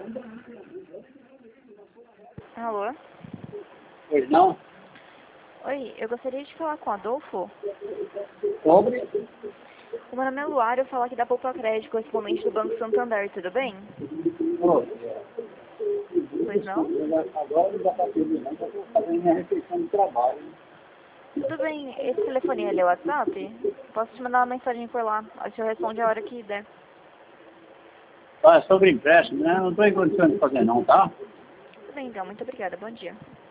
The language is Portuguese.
Alô? Pois não? Oi, eu gostaria de falar com o Adolfo. Sobre? O meu nome é Luara, eu falo aqui da Poupa Crédito, correspondente do Banco Santander, tudo bem? Ô, Pois não? agora não dá para pedir não, porque eu estou fazendo minha refeição de trabalho. Tudo bem, esse telefone é o WhatsApp? Posso te mandar uma mensagem por lá, aí o senhor responde a hora que der. Ah, sobre empréstimo, né? Não estou em condições de fazer não, tá? Tudo bem então, muito obrigada, bom dia.